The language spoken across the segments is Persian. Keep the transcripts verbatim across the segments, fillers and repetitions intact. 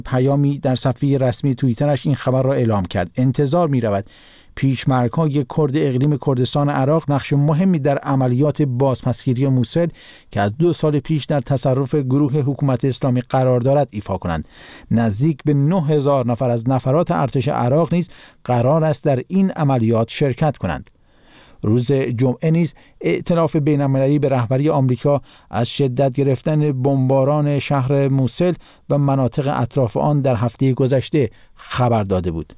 پیامی در صفحه رسمی توییترش این خبر را اعلام کرد. انتظار می‌رود پیشمرگ‌های کرد اقلیم کردستان عراق نقش مهمی در عملیات بازپسگیری موسل که از دو سال پیش در تصرف گروه حکومت اسلامی قرار دارد ایفا کنند. نزدیک به نه هزار نفر از نفرات ارتش عراق نیز قرار است در این عملیات شرکت کنند. روز جمعه نیز ائتلاف بین‌المللی به رهبری آمریکا از شدت گرفتن بمباران شهر موسل و مناطق اطراف آن در هفته گذشته خبر داده بود.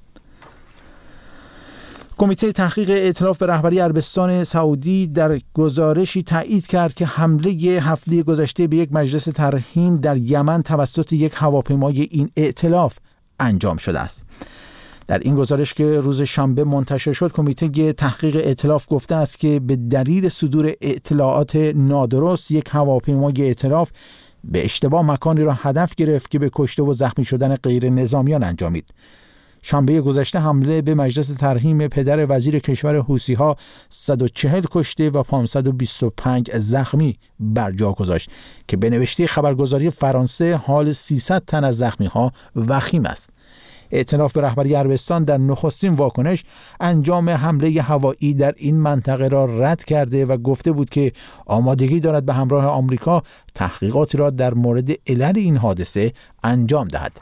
کمیته تحقیق ائتلاف به رهبری عربستان سعودی در گزارشی تایید کرد که حمله هفته گذشته به یک مجلس ترحیم در یمن توسط یک هواپیمای این ائتلاف انجام شده است. در این گزارش که روز شنبه منتشر شد، کمیته تحقیق ائتلاف گفته است که به دلیل صدور اطلاعات نادرست یک هواپیمای ائتلاف به اشتباه مکانی را هدف گرفت که به کشته و زخمی شدن غیر نظامیان انجامید. شنبه گذشته حمله به مجلس ترحیم پدر وزیر کشور حوثی‌ها صد و چهل کشته و پانصد و بیست و پنج زخمی بر جا گذاشت که به نوشته خبرگزاری فرانسه حال سیصد تن از زخمی‌ها وخیم است. ائتلاف به رهبری عربستان در نخستین واکنش انجام حمله هوایی در این منطقه را رد کرده و گفته بود که آمادگی دارد به همراه آمریکا تحقیقاتی را در مورد علل این حادثه انجام دهد.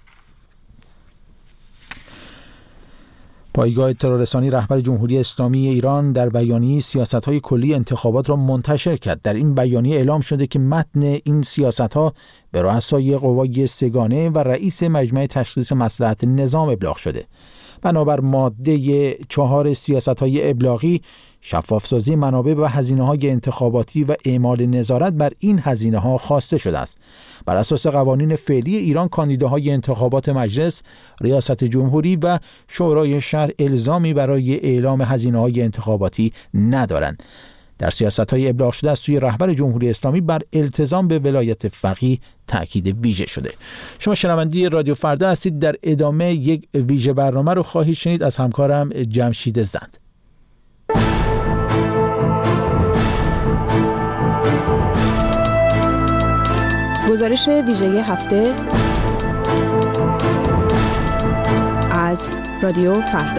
پایگاه ترورسانی رهبر جمهوری اسلامی ایران در بیانیه سیاست‌های کلی انتخابات را منتشر کرد. در این بیانیه اعلام شده که متن این سیاست‌ها به رؤسای قوای سگانه و رئیس مجمع تشخیص مصلحت نظام ابلاغ شده. بنابر ماده چهار سیاست‌های ابلاغی، شفاف‌سازی منابع و هزینه‌های انتخاباتی و اعمال نظارت بر این هزینه‌ها خواسته شده است. بر اساس قوانین فعلی ایران، کاندیداهای انتخابات مجلس، ریاست جمهوری و شورای شهر الزامی برای اعلام هزینه‌های انتخاباتی ندارند. در سیاست‌های ابلاغ شده از سوی رهبر جمهوری اسلامی بر التزام به ولایت فقیه تاکید ویژه شده. شما شنونده رادیو فردا هستید. در ادامه یک ویژه برنامه رو خواهید شنید از همکارم جمشید زند. گزارش ویژه هفته از رادیو فردا.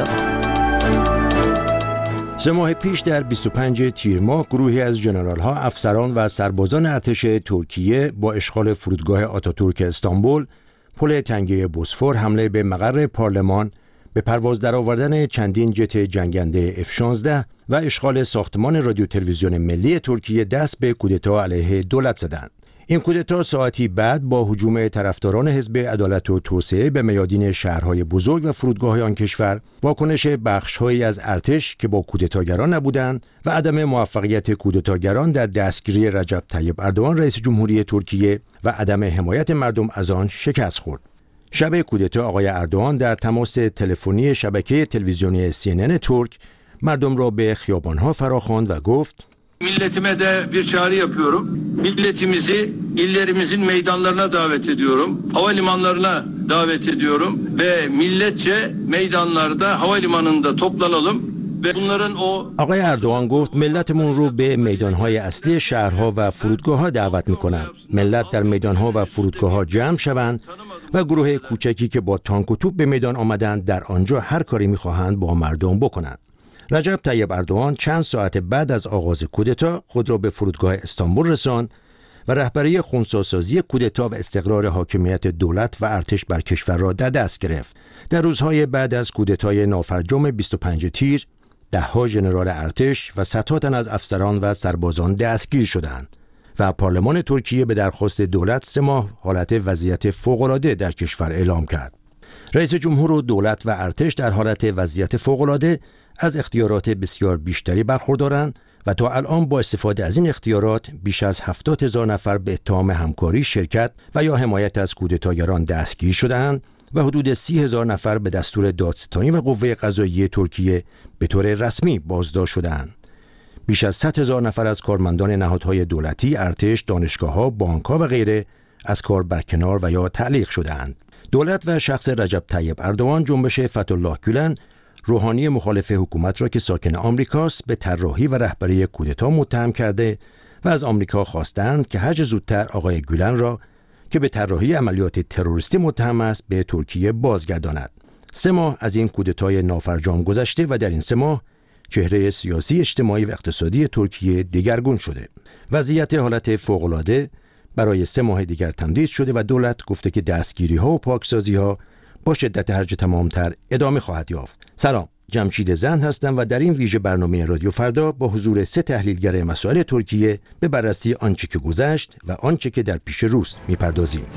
سه ماه پیش در بیست و پنج تیر ماه گروهی از ژنرال‌ها، افسران و سربازان ارتش ترکیه با اشغال فرودگاه آتاتورک استانبول، پل تنگه بوسفور، حمله به مقر پارلمان، به پرواز درآوردن چندین جت جنگنده اف شانزده و اشغال ساختمان رادیو تلویزیون ملی ترکیه دست به کودتا علیه دولت زدند. این کودتا ساعتی بعد با هجوم طرفداران حزب عدالت و توسعه به میادین شهرهای بزرگ و فرودگاه‌های آن کشور، واکنش بخش‌هایی از ارتش که با کودتاگران نبودند و عدم موفقیت کودتاگران در دستگیری رجب طیب اردوغان رئیس جمهوری ترکیه و عدم حمایت مردم از آن شکست خورد. شب kudeta آقای اردوغان در تماس تلفنی شبکه تلویزیونی سی ان ان ترک مردم را به خیابان‌ها فراخواند و گفت: Milletime de bir çağrı yapıyorum. Milletimizi illerimizin meydanlarına davet ediyorum. Havalimanlarına davet ediyorum ve milletçe meydanlarda, havalimanında toplanalım. آقای اردوغان گفت ملتمون رو به میدانهای اصلی شهرها و فرودگاه‌ها دعوت می‌کنم. ملت در میدانها و فرودگاه‌ها جمع شوند و گروه کوچکی که با تانک و توپ به میدان آمدند در آنجا هر کاری می‌خواهند با مردم بکنند. رجب طیب اردوغان چند ساعت بعد از آغاز کودتا خود را به فرودگاه استانبول رساند و رهبری خنثی‌سازی کودتا و استقرار حاکمیت دولت و ارتش بر کشور را در دست گرفت. در روزهای بعد از کودتای نافرجام بیست و پنج تیر، ده‌ها ژنرال ارتش و صدها تن از افسران و سربازان دستگیر شدند و پارلمان ترکیه به درخواست دولت سه ماه حالت وضعیت فوق‌العاده در کشور اعلام کرد. رئیس جمهور و دولت و ارتش در حالت وضعیت فوق‌العاده از اختیارات بسیار بیشتری برخوردارند و تا الان با استفاده از این اختیارات بیش از هفتاد هزار نفر به اتهام همکاری، شرکت و یا حمایت از کودتاگران دستگیر شده‌اند و حدود سی هزار نفر به دستور دادستانی و قوه قضاییه ترکیه به طور رسمی بازداشت شده‌اند. بیش از صد هزار نفر از کارمندان نهادهای دولتی، ارتش، دانشگاه‌ها، بانک‌ها و غیره از کار برکنار و یا تعلیق شده‌اند. دولت و شخص رجب طیب اردوغان جنبش فتح‌الله گولن، روحانی مخالف حکومت را که ساکن آمریکاست، به طراحی و رهبری کودتا متهم کرده و از آمریکا خواستند که هرچه زودتر آقای گولن را که به طراحی عملیات تروریستی متهم است به ترکیه بازگرداند. سه ماه از این کودتای نافرجام گذشته و در این سه ماه چهره سیاسی، اجتماعی و اقتصادی ترکیه دگرگون شده. وضعیت حالت فوق‌العاده برای سه ماه دیگر تمدید شده و دولت گفته که دستگیری‌ها و پاکسازی‌ها با شدت هرچه تمام‌تر ادامه خواهد یافت. سلام، جمشید زند هستم و در این ویژه برنامه رادیو فردا با حضور سه تحلیلگر مسائل ترکیه به بررسی آنچه که گذشت و آنچه که در پیش روست می‌پردازیم.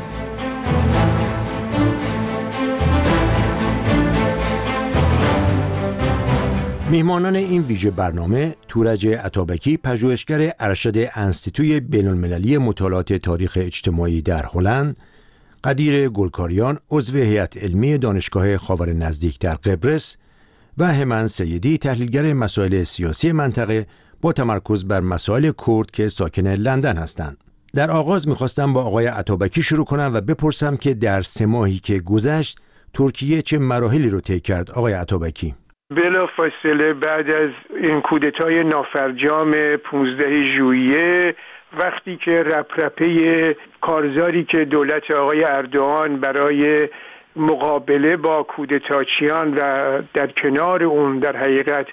میهمانان این ویژه برنامه تورج عطابکی، پژوهشگر ارشد انستیتوی بین‌المللی مطالعات تاریخ اجتماعی در هلند، قدیر گلکاریان، عضو هیئت علمی دانشگاه خاور نزدیک در قبرس و همن سیدی، تحلیلگر مسائل سیاسی منطقه با تمرکز بر مسائل کرد که ساکن لندن هستند. در آغاز می‌خواستم با آقای عطابکی شروع کنم و بپرسم که در سه ماهی که گذشت ترکیه چه مراحلی رو طی کرد. آقای عطابکی. بلافاصله بعد از این کودتای نافرجام پانزده ژوئیه، وقتی که رپرپه کارزاری که دولت آقای اردوغان برای مقابله با کودتاچیان و در کنار اون در حقیقت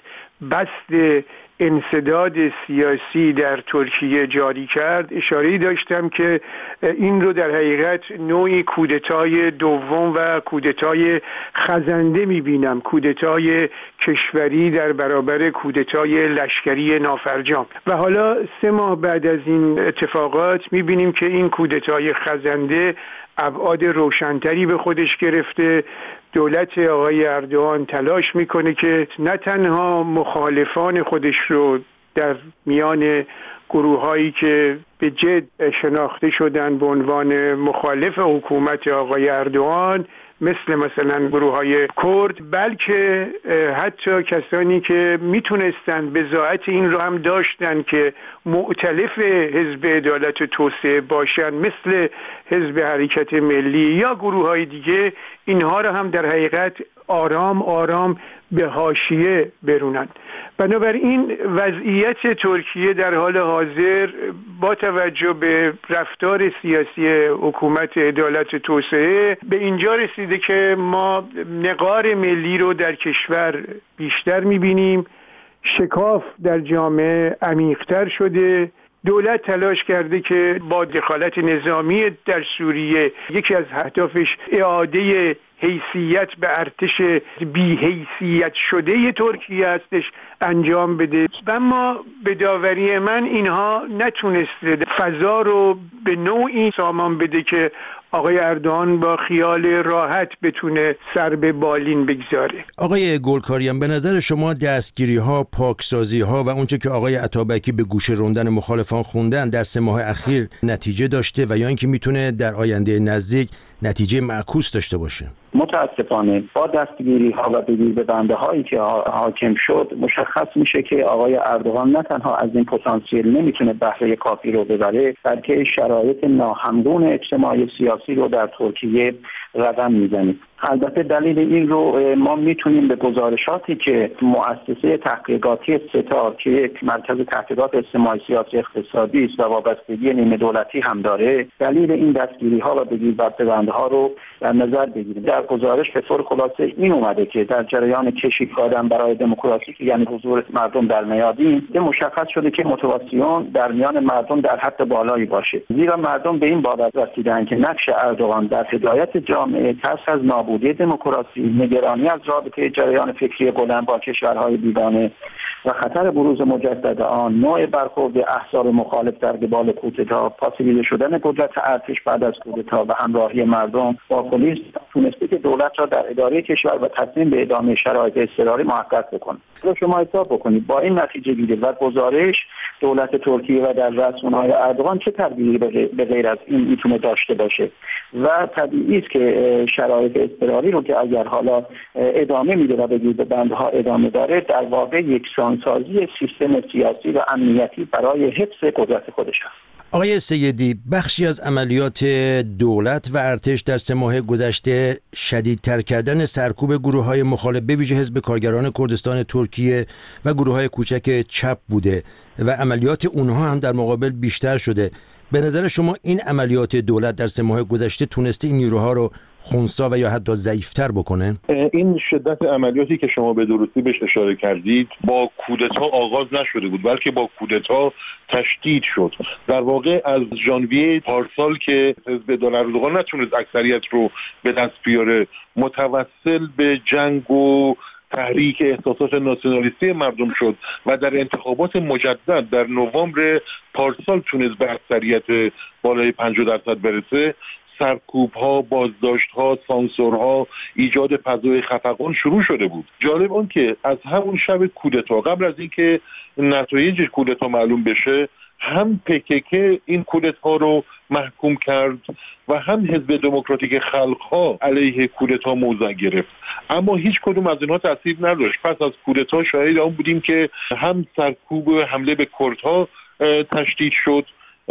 بسط انسداد سیاسی در ترکیه جاری کرد، اشاره‌ای داشتم که این رو در حقیقت نوعی کودتای دوم و کودتای خزنده می‌بینم، کودتای کشوری در برابر کودتای لشکری نافرجام. و حالا سه ماه بعد از این اتفاقات می‌بینیم که این کودتای خزنده ابعاد روشن‌تری به خودش گرفته. دولت آقای اردوغان تلاش میکنه که نه تنها مخالفان خودش رو در میان گروه‌هایی که به جد شناخته شدن به عنوان مخالف حکومت آقای اردوغان، مثل مثلا گروه‌های کرد، بلکه حتی کسانی که میتونستن بضاعت این رو هم داشتن که مؤتلف حزب عدالت و توسعه باشن، مثل حزب حرکت ملی یا گروه‌های دیگه، اینها رو هم در حقیقت آرام آرام به حاشیه برونن. بنابراین وضعیت ترکیه در حال حاضر با توجه به رفتار سیاسی حکومت عدالت و توسعه به اینجا رسیده که ما نقار ملی رو در کشور بیشتر می‌بینیم، شکاف در جامعه عمیق‌تر شده. دولت تلاش کرده که با دخالت نظامی در سوریه، یکی از اهدافش اعاده حیثیت به ارتش بی حیثیت شده ترکیه هستش، انجام بده. اما به داوری من اینها نتونسته فضا رو به نوعی سامان بده که آقای اردوغان با خیال راحت بتونه سر به بالین بگذاره. آقای گلکاریان، به نظر شما دستگیری ها، پاکسازی ها و اونچه که آقای عطابکی به گوشه روندن مخالفان خوندن در سه ماه اخیر نتیجه داشته و یا اینکه میتونه در آینده نزدیک نتیجه معکوس داشته باشه؟ متاسفانه با دستگیری ها و بگیر به بنده هایی که حاکم شد مشخص میشه که آقای اردوغان نه تنها از این پتانسیل نمیتونه بهره کافی رو ببره، بلکه شرایط ناهمگون اجتماعی سیاسی رو در ترکیه رقم میزنه. البته دلیل این رو ما میتونیم به گزارشاتی که مؤسسه تحقیقاتی ستار که یک مرکز تحقیقات اجتماعی سیاسی اقتصادی است و وابستگی نیمه دولتی هم داره، دلیل این دستگیری ها و بگیر به بنده ها رو در نظر بگیریم. در گزارش به طور خلاصه این اومده که در جریان کشی کردن برای دموکراسی، یعنی حضور مردم در میادین، مشخص شده که موتیواسیون در میان مردم در حد بالایی باشه، زیرا مردم به این باور رسیدن که نقش اردوغان در هدایت جامعه، ترس از نابودی دموکراسی، نگرانی از رابطه جریان فکری بلند با کشورهای بیگانه و خطر بروز مجدد آن، نوع برخورد احزاب مخالف در قبال کودتا، پاسیبیل شدن قدرت ارتش بعد از کودتا و همراهی مردم با پلیس، تونسته که دولت را در اداره کشور و تصمیم به ادامه شرایط اضطراری محقق بکنه. رو شما حساب بکنید با این نتیجه گیری و گزارش دولت ترکیه و در رأس اونهای اردوغان چه تدبیری به غیر از این میتونه داشته باشه؟ و طبیعی است که شرایط اضطراری رو که اگر حالا ادامه میده و به گیر بندها ادامه داره، در واقع یکسانسازی سیستم سیاسی و امنیتی برای حفظ قدرت خودش است. آقای سیدی، بخشی از عملیات دولت و ارتش در سه ماه گذشته شدیدتر کردن سرکوب گروه‌های مخالف به ویژه حزب کارگران کردستان ترکیه و گروه‌های کوچک چپ بوده و عملیات اونها هم در مقابل بیشتر شده. به نظر شما این عملیات دولت در سه ماه گذشته تونسته این نیروها رو خنثی و یا حتی ضعیف‌تر بکنه؟ این شدت عملیاتی که شما به درستی بهش اشاره کردید با کودتا آغاز نشده بود، بلکه با کودتا تشدید شد. در واقع از ژانویه پارسال که حزب دولت اردوغان نتونست اکثریت رو به دست بیاره، متوسل به جنگ و تحریک احساسات ناسیونالیستی مردم شد و در انتخابات مجدد در نوامبر پارسال تونست به اکثریت بالای پنجاه درصد برسه. سرکوب ها، بازداشت ها، سانسور ها، ایجاد فضای خفقان شروع شده بود. جالب آن که از همون شب کودتا، قبل از اینکه نتایج کودتا معلوم بشه، هم پکک این کودتا رو محکوم کرد و هم حزب دموکراتیک خلق‌ها علیه کودتا موضع گرفت، اما هیچ کدوم از اینها تاثیر نداشت. پس از کودتا شاهد آن بودیم که هم سرکوب حمله به کردها تشدید شد،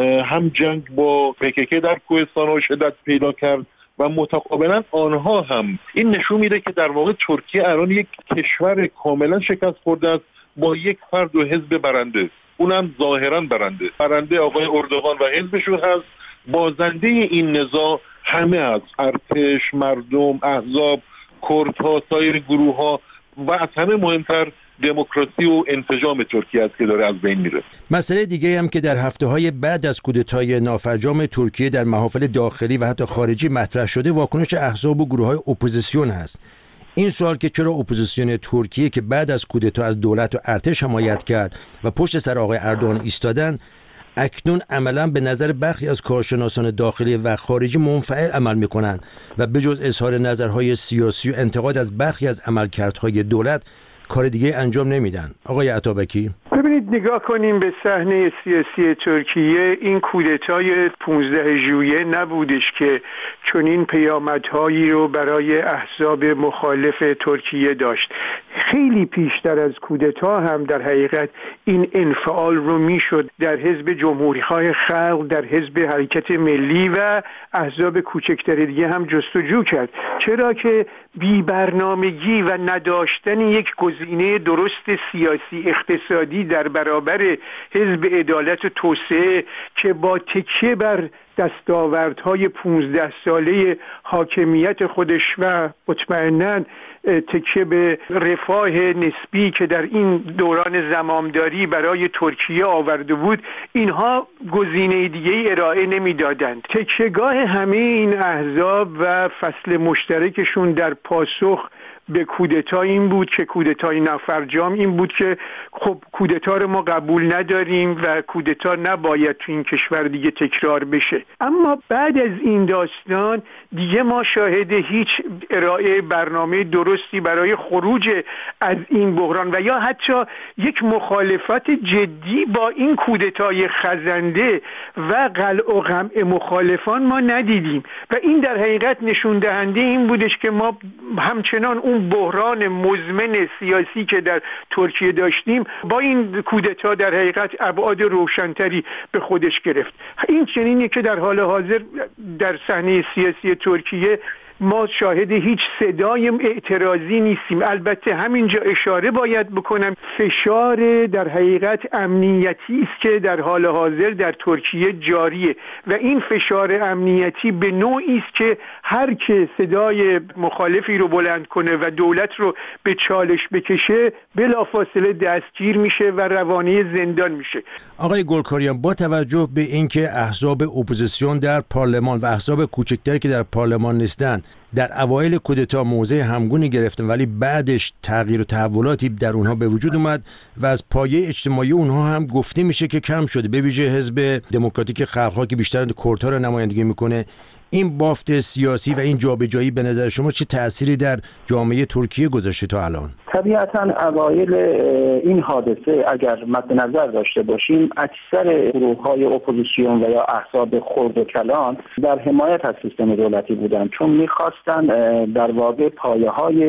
هم جنگ با پکک در کوهستان‌ها شدت پیدا کرد و متقابلا آنها هم. این نشون میده که در واقع ترکیه الان یک کشور کاملا شکست خورده است با یک فرد و حزب برنده، اونم ظاهرا برنده برنده آقای اردوغان و حزبشون هست. بازنده این نزاع همه از ارتش، مردم، احزاب، کردها، سایر گروه ها و از همه مهمتر دموکراسی و انسجام ترکیه است که داره از بین میره. مسئله دیگه هم که در هفته‌های بعد از کودتای نافرجام ترکیه در محافل داخلی و حتی خارجی مطرح شده، واکنش احزاب و گروه‌های اپوزیسیون هست. این سوال که چرا اپوزیسیون ترکیه که بعد از کودتا از دولت و ارتش حمایت کرد و پشت سر آقای اردوغان ایستادن، اکنون عملاً به نظر برخی از کارشناسان داخلی و خارجی منفعل عمل می‌کنند و بجز اظهار نظرهای سیاسی و انتقاد از برخی از عملکردهای دولت کار دیگه انجام نمیدن. آقای عطابکی، ببینید نگاه کنیم به صحنه سیاسی ترکیه. این کودتای پانزده ژوئیه نبودش که چنین پیامدهایی رو برای احزاب مخالف ترکیه داشت. خیلی پیشتر از کودتا هم در حقیقت این انفعال رو میشد در حزب جمهوری‌خواه خلق، در حزب حرکت ملی و احزاب کوچکتر دیگه هم جستجو کرد. چرا که بی برنامگی و نداشتن یک گزینه درست سیاسی اقتصادی در برابر حزب عدالت و توسعه که با تکیه بر دستاوردهای پونزده ساله حاکمیت خودش و مطمئناً تکیه به رفاه نسبی که در این دوران زمامداری برای ترکیه آورده بود، اینها گزینه دیگه ارائه نمیدادند. تکیهگاه همه این احزاب و فصل مشترکشون در پاسخ به کودتا این بود که کودتای نافرجام این بود که خب کودتا رو ما قبول نداریم و کودتا نباید تو این کشور دیگه تکرار بشه. اما بعد از این داستان دیگه ما شاهد هیچ ارائه برنامه درستی برای خروج از این بحران و یا حتی یک مخالفت جدی با این کودتای خزنده و قلع و قمع مخالفان ما ندیدیم و این در حقیقت نشون دهنده این بودش که ما همچنان اون بحران مزمن سیاسی که در ترکیه داشتیم با این کودتا در حقیقت ابعاد روشنتری به خودش گرفت. این چنینه که در حال حاضر در صحنه سیاسی ترکیه ما شاهد هیچ صدای اعتراضی نیستیم. البته همینجا اشاره باید بکنم فشار در حقیقت امنیتی است که در حال حاضر در ترکیه جاریه و این فشار امنیتی به نوعی است که هر که صدای مخالفی رو بلند کنه و دولت رو به چالش بکشه بلافاصله دستگیر میشه و روانه زندان میشه. آقای گلکاریان، با توجه به اینکه احزاب اپوزیسیون در پارلمان و احزاب کوچکتری که در پارلمان نیستند در اوایل کودتا موضع همگونی گرفتن ولی بعدش تغییر و تحولاتی در اونها به وجود اومد و از پایه اجتماعی اونها هم گفته میشه که کم شده، به ویژه حزب دموکراتیک خلق‌ها که بیشتر کردها رو نمایندگی میکنه. این بافت سیاسی و این جابجایی به نظر شما چه تأثیری در جامعه ترکیه گذاشته تا الان؟ طبیعتاً اوایل این حادثه اگر مد نظر داشته باشیم اکثر گروه‌های اپوزیسیون و یا احزاب خرد و کلان در حمایت از سیستم دولتی بودند، چون می‌خواستند در واقع پایه‌های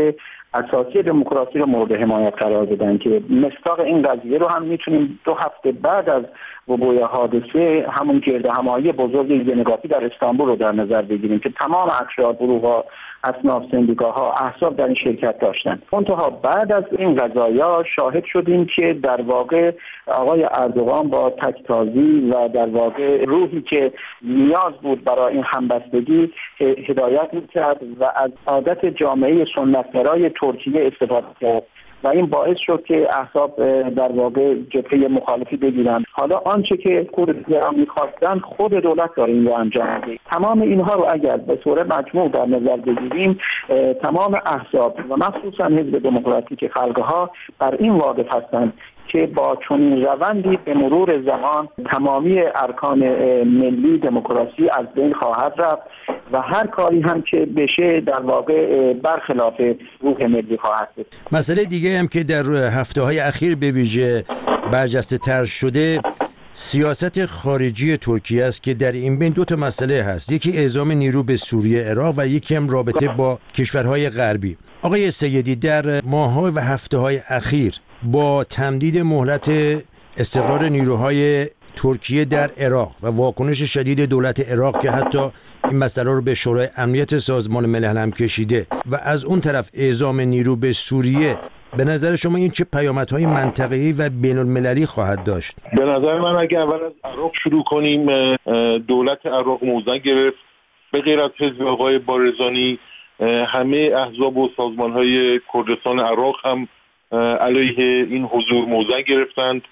اساسی دموکراسی رو مورد حمایت قرار بدن که مصداق این قضیه رو هم میتونیم دو هفته بعد از وقوع حادثه همون گرد همایی بزرگ ینگاتی در استانبول رو در نظر بگیریم که تمام اقشار، گروه‌ها، اصناف، سندیکاها، احزاب در این شرکت داشتن. منتها بعد از این قضایا شاهد شدیم که در واقع آقای اردوغان با تکتازی و در واقع روحی که نیاز بود برای این همبستگی هدایت می‌کرد و از عادت جامعه سنت‌گرای ترکیه استفاده کرد و این باعث شد که احزاب در واقع جبهه مخالفی بگیرن. حالا آنچه که کردها می‌خواستن خود دولت داره این رو انجام میده. تمام اینها رو اگر به طور مجموع در نظر بگیریم، تمام احزاب و مخصوصا حزب دموکراتیک خلق‌ها بر این واقف هستند که با چنین روندی به مرور زمان تمامی ارکان ملی دموکراسی از بین خواهد رفت و هر کاری هم که بشه در واقع برخلاف روح ملی خواهد بود. مسئله دیگه هم که در هفته‌های اخیر به ویژه برجسته تر شده سیاست خارجی ترکیه است که در این بین دو تا مسئله هست، یکی اعزام نیرو به سوریه عراق و یکی هم رابطه با کشورهای غربی. آقای سیدی، در ماه‌ها و هفته‌های اخیر با تمدید مهلت استقرار نیروهای ترکیه در عراق و واکنش شدید دولت عراق که حتی این مسئله رو به شورای امنیت سازمان ملل هم کشیده و از اون طرف اعزام نیرو به سوریه، به نظر شما این چه پیامدهای منطقه‌ای و بین‌المللی خواهد داشت؟ به نظر من اگه اول از عراق شروع کنیم، دولت عراق موضع گرفت. به غیر از حزب آقای بارزانی، همه احزاب و سازمان‌های کردستان عراق هم علیه این حضور موضع گرفتند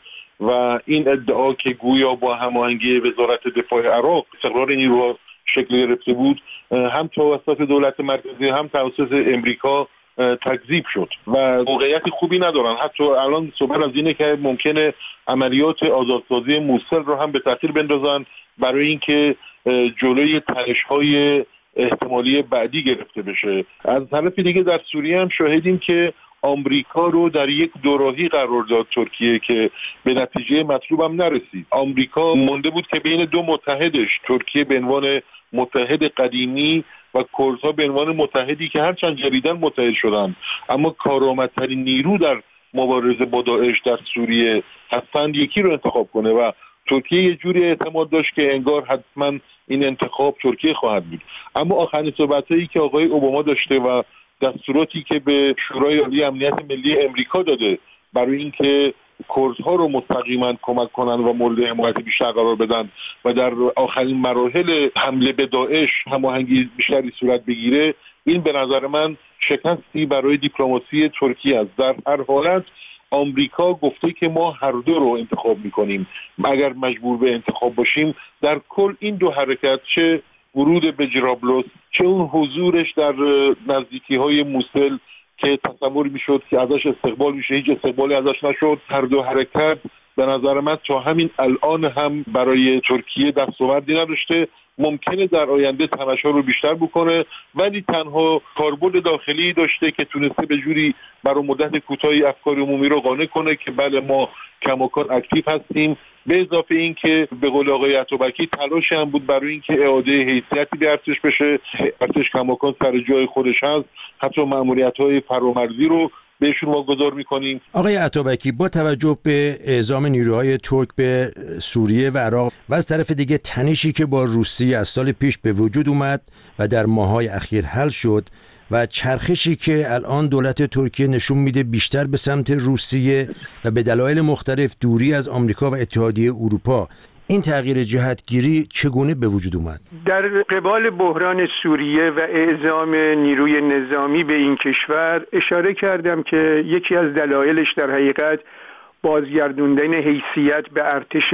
و این ادعا که گویا با هماهنگی وزارت دفاع عراق استقرار نیروها شکل گرفته بود هم توسط دولت مرکزی هم توسط امریکا تکذیب شد و موقعیت خوبی ندارن. حتی الان صحبت از اینه که ممکنه عملیات آزادسازی موصل رو هم به تاخیر بندازن برای اینکه جلوی تنش‌های احتمالی بعدی گرفته بشه. از طرف دیگه در سوریه هم شاهدیم که آمریکا رو در یک دوراهی قرار داد ترکیه که به نتیجه مطلوب هم نرسید. آمریکا مونده بود که بین دو متحدش، ترکیه به عنوان متحد قدیمی و کردها به عنوان متحدی که هرچند جدیداً متحد شدن اما کارآمدترین نیرو در مبارزه با داعش در سوریه هستند، یکی رو انتخاب کنه و ترکیه یه جوری اعتماد داشت که انگار حتما این انتخاب ترکیه خواهد بود. اما آخرین صحبتایی که آقای اوباما داشته و دستوراتی که به شورای عالی امنیت ملی امریکا داده برای اینکه کردها رو مستقیما کمک کنن و مورد حمایت بیشتر قرار بدن و در آخرین مراحل حمله به داعش هماهنگی بیشتری صورت بگیره، این به نظر من شکستی برای دیپلماسی ترکیه است. در هر حالت آمریکا گفته که ما هر دو رو انتخاب میکنیم، اگر مجبور به انتخاب باشیم. در کل این دو حرکت، چه ورود به جرابلس چه اون حضورش در نزدیکی های موصل که تصور میشد که ازش استقبال میشه، هیچ استقبالی ازش نشد، هر دو حرکت به نظر من تا همین الان هم برای ترکیه دستاوردی نداشته. ممکنه در آینده تماشا رو بیشتر بکنه، ولی تنها کاربرد داخلی داشته که تونسته به جوری برای مدت کوتاهی افکار عمومی رو قانع کنه که بله ما کماکان اکتیو هستیم. به اضافه این که به قول آقای اتابکی تلاش هم بود برای اینکه اعاده حیثیتی به ارتش بشه. ارتش کماکان سر جای خودش هست، حتی مأموریت‌های فرامرزی رو بهشون واگذار می‌کنیم. آقای اتابکی، با توجه به اعزام نیروهای ترک به سوریه و عراق و از طرف دیگه تنشی که با روسیه از سال پیش به وجود اومد و در ماه‌های اخیر حل شد و چرخشی که الان دولت ترکیه نشون میده بیشتر به سمت روسیه و به دلایل مختلف دوری از آمریکا و اتحادیه اروپا، این تغییر جهتگیری چگونه به وجود اومد؟ در قبال بحران سوریه و اعزام نیروی نظامی به این کشور اشاره کردم که یکی از دلایلش در حقیقت بازگردوندن حیثیت به ارتش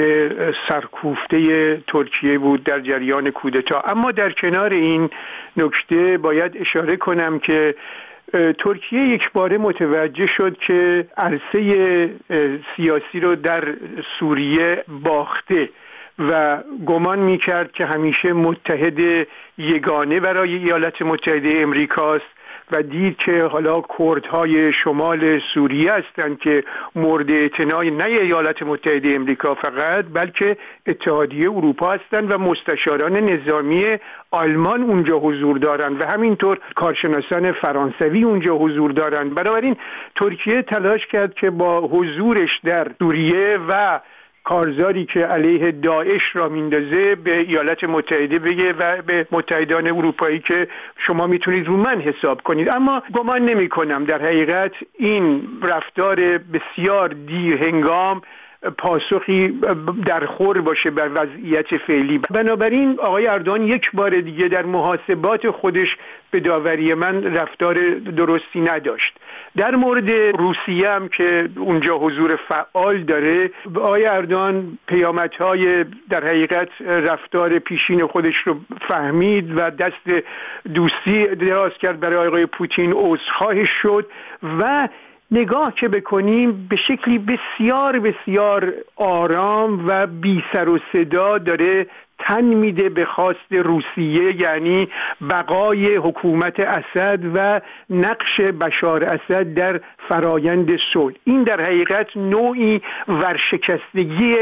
سرکوفته ترکیه بود در جریان کودتا. اما در کنار این نکته باید اشاره کنم که ترکیه یک باره متوجه شد که عرصه سیاسی رو در سوریه باخته و گمان می‌کرد که همیشه متحد یگانه برای ایالات متحده امریکاست و دید که حالا کردهای شمال سوریه هستند که مورد اعتنای نه ایالات متحده امریکا فقط بلکه اتحادیه اروپا هستند و مستشاران نظامی آلمان اونجا حضور دارند و همینطور کارشناسان فرانسوی اونجا حضور دارند. بنابراین ترکیه تلاش کرد که با حضورش در سوریه و کارزاری که علیه داعش را میندازه به ایالات متحده بگه و به متحدان اروپایی که شما میتونید رو من حساب کنید. اما گمان نمی کنم در حقیقت این رفتار بسیار دیر هنگام پاسخی در خور باشه بر وضعیت فعلی. بنابراین آقای اردوغان یک بار دیگه در محاسبات خودش به داوری من رفتار درستی نداشت. در مورد روسیه هم که اونجا حضور فعال داره، آقای اردوغان پیامدهای در حقیقت رفتار پیشین خودش رو فهمید و دست دوستی دراز کرد برای آقای پوتین، عذرخواهش شد و نگاه که بکنیم به شکلی بسیار بسیار آرام و بی سر و صدا داره تن میده به خواست روسیه، یعنی بقای حکومت اسد و نقش بشار اسد در فرایند صلح. این در حقیقت نوعی ورشکستگی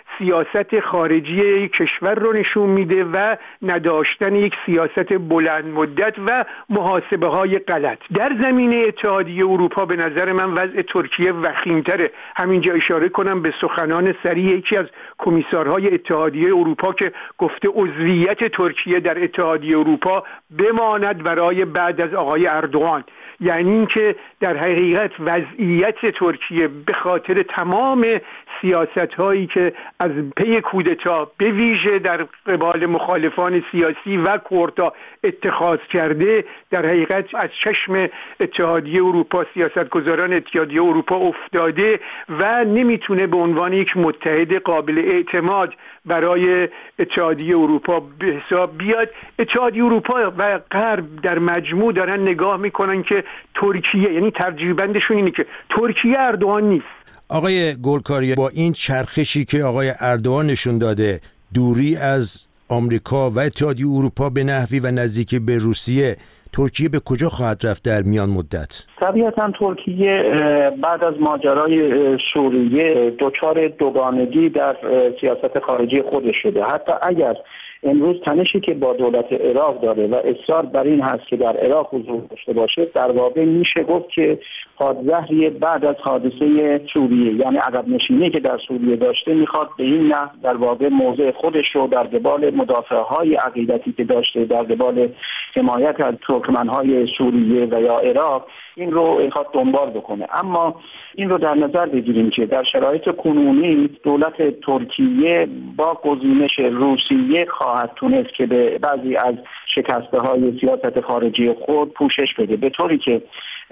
سیاست خارجی کشور رو نشون میده و نداشتن یک سیاست بلند مدت و محاسبه های غلط. در زمینه اتحادیه اروپا به نظر من وضع ترکیه وخیم‌تره. همینجا اشاره کنم به سخنان سریع یکی از کمیسارهای اتحادیه اروپا که گفته عضویت ترکیه در اتحادیه اروپا بماند برای بعد از آقای اردوغان. یعنی اینکه در حقیقت وضعیت ترکیه به خاطر تمام سیاست‌هایی که از پی کودتا به ویژه در قبال مخالفان سیاسی و کردها اتخاذ کرده در حقیقت از چشم اتحادیه اروپا، سیاستگزاران اتحادیه اروپا افتاده و نمیتونه به عنوان یک متحد قابل اعتماد برای اتحادیه اروپا به حساب بیاد. اتحادیه اروپا و غرب در مجموع دارن نگاه میکنن که ترکیه، یعنی ترجیح بندشون اینه که ترکیه اردوغان نیست. آقای گلکاری، با این چرخشی که آقای اردوغان نشون داده، دوری از آمریکا و اتحادیه اروپا به نحوی و نزدیکی به روسیه، ترکیه به کجا خواهد رفت در میان مدت؟ طبیعتا ترکیه بعد از ماجرای سوریه دچار دوگانگی در سیاست خارجی خودش شده. حتی اگر امروز تنشی که با دولت عراق داره و اصرار بر این هست که در عراق حضور داشته باشه، در واقع میشه گفت که پادزهری بعد از حادثه سوریه، یعنی عقب نشینی که در سوریه داشته، میخواد به این نحو در واقع موضع خودش رو در قبال مدافعهای عقیدتی که داشته در قبال حمایت از ترکمنهای سوریه و یا عراق، این رو میخواد دنبال بکنه. اما این رو در نظر بگیریم که در شرایط کنونی دولت ترکیه با گزینش روسیه خواهد تونست که به بعضی از شکسته های سیاست خارجی خود پوشش بده، به طوری که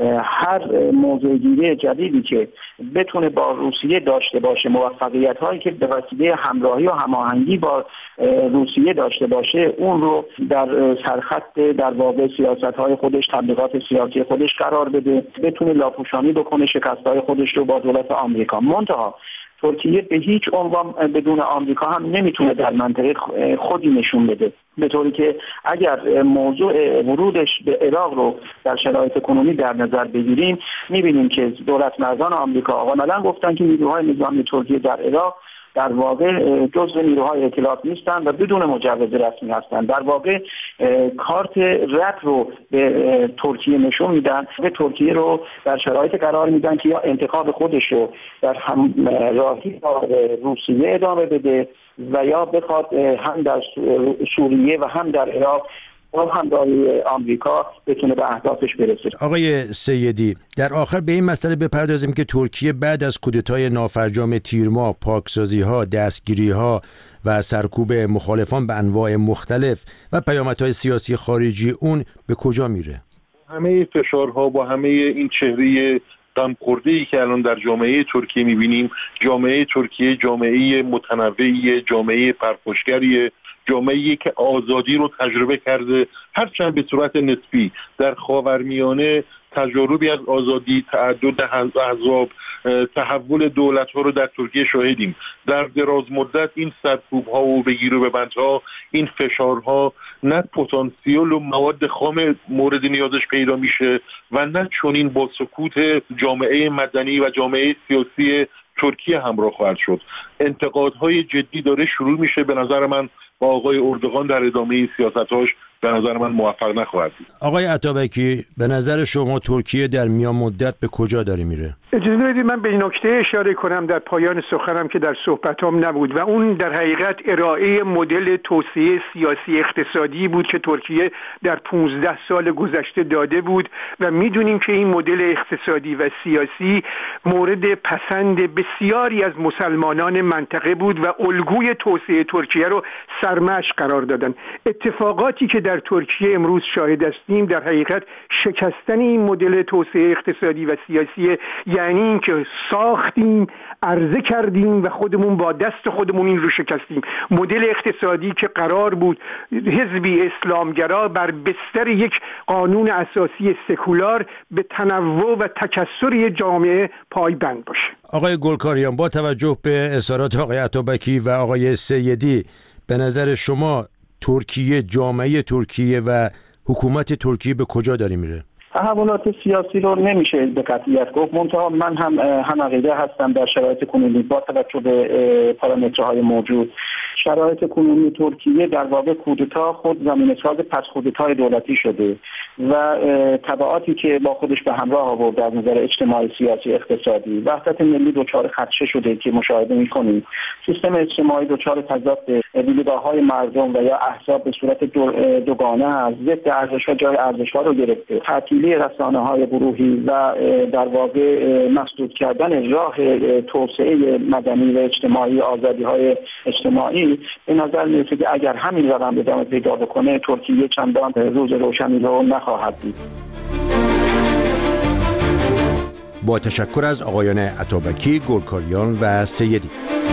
هر موضع‌گیری جدیدی که بتونه با روسیه داشته باشه، موفقیت هایی که به وسیله همراهی و هماهنگی با روسیه داشته باشه، اون رو در سرخط در واقع سیاست های خودش، تبلیغات سیاسی خودش قرار بده، بتونه لاپوشانی بکنه شکست های خودش رو با دولت آمریکا. منتها ترکیه به هیچ عنوان بدون آمریکا هم نمیتونه در منطقه خودی نشون بده، به طوری که اگر موضوع ورودش به عراق رو در شرایط کنونی در نظر بگیریم، میبینیم که دولت مردان آمریکا آقا گفتن که نیروهای نظامی ترکیه در عراق در واقع جزء نیروهای اطلاعات نیستن و بدون مجوز رسمی هستند. در واقع کارت رد رو به ترکیه نشون میدن، به ترکیه رو در شرایط قرار میدن که یا انتخاب خودش رو در همراهی با روسیه ادامه بده و یا بخواد هم در سوریه و هم در عراق و همراهی آمریکا بتونه به اهدافش برسه. آقای سیدی، در آخر به این مسئله بپردازیم که ترکیه بعد از کودتای نافرجام تیر ماه، پاکسازی‌ها، دستگیری‌ها و سرکوب مخالفان به انواع مختلف و پیامدهای سیاسی خارجی اون به کجا میره؟ همه فشارها با همه این چهره غم‌خورده‌ای که الان در جامعه ترکیه می‌بینیم، جامعه ترکیه جامعه متنوعی، جامعه پرخاشگری، جامعه‌ای که آزادی رو تجربه کرده، هرچند به صورت نسبی. در خاورمیانه تجربی از آزادی، تعدد احزاب، تحول دولت‌ها رو در ترکیه شاهدیم. در دراز مدت این سرکوب‌ها و بگیر و ببندها، این فشارها نه پتانسیل و مواد خام مورد نیازش پیدا میشه و نه چنین با سکوت جامعه مدنی و جامعه سیاسی ترکیه همراه خواهد شد. انتقادهای جدی داره شروع میشه. به نظر من با آقای اردوغان در ادامه سیاستاش به نظر من موفق نخواهد بود. آقای عطابکی، به نظر شما ترکیه در میان مدت به کجا داره میره؟ اجازه بدید من به این نکته اشاره کنم در پایان سخنم که در صحبتام نبود و اون در حقیقت ارائه مدل توسعه سیاسی اقتصادی بود که ترکیه در پانزده سال گذشته داده بود و میدونیم که این مدل اقتصادی و سیاسی مورد پسند بسیاری از مسلمانان منطقه بود و الگوی توسعه ترکیه رو سرمشق قرار دادن. اتفاقاتی که در ترکیه امروز شاهد هستیم در حقیقت شکستن این مدل توسعه اقتصادی و سیاسی، یعنی این که ساختیم، عرضه کردیم و خودمون با دست خودمون این رو شکستیم. مدل اقتصادی که قرار بود حزبی اسلامگرا بر بستر یک قانون اساسی سکولار به تنوع و تکثر جامعه پایبند باشه. آقای گلکاریان، با توجه به اظهارات آقای عطابکی و آقای سیدی، به نظر شما ترکیه، جامعه ترکیه و حکومت ترکیه به کجا داره میره؟ تحولات سیاسی رو نمیشه به قطعیت گفت، منتها من هم هم عقیده هستم در شرایط کنونی با توجه به پارامترهای موجود شرایط کنونی ترکیه در واقع کودتا خود زمینه‌ساز پس کودتای دولتی شده و تبعاتی که با خودش به همراه آورده از نظر اجتماعی، سیاسی، اقتصادی، وحدت ملی دچار خدشه شده که مشاهده می‌کنیم. سیستم اجتماعی دچار تضاد دیدگاه‌های مردم و یا احزاب به صورت دوگانه است، ضد ارزش‌ها جای ارزش‌ها رو گرفته. تعطیلی رسانه‌های گروهی و در واقع مسدود کردن راه توسعه مدنی و اجتماعی، آزادی‌های اجتماعی، به نظر می‌رسه که اگر همین روند ادامه پیدا بکنه ترکیه چندان روز روشنی رو نخواهد دید. با تشکر از آقایان عطابکی، گلکاریان و سیدی.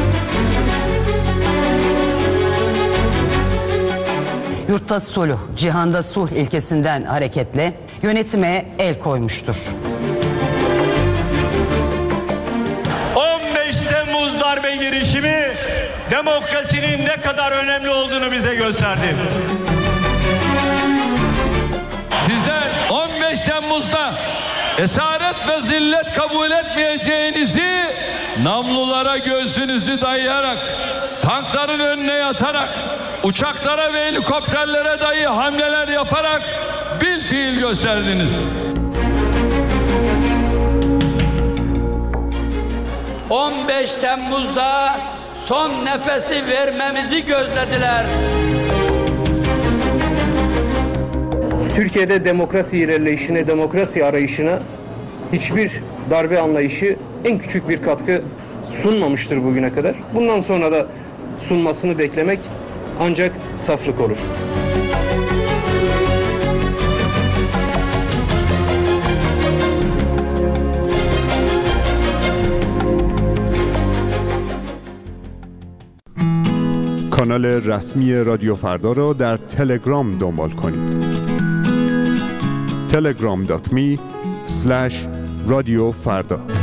Yurtta sulh, cihanda sulh ilkesinden hareketle yönetime el koymuştur. on beş Temmuz darbe girişimi demokrasinin ne kadar önemli olduğunu bize gösterdi. Sizler on beş Temmuz'da esaret ve zillet kabul etmeyeceğinizi namlulara göğsünüzü dayayarak, tankların önüne yatarak, uçaklara ve helikopterlere dahi hamleler yaparak bil fiil gösterdiniz. on beş Temmuz'da son nefesi vermemizi gözlediler. Türkiye'de demokrasi ilerleyişine, demokrasi arayışına hiçbir darbe anlayışı en küçük bir katkı sunmamıştır bugüne kadar. Bundan sonra da sunmasını beklemek ancak saflık olur. کانال رسمی رادیو فردا را در تلگرام دنبال کنید. تلگرام دات می اسلش رادیو فردا.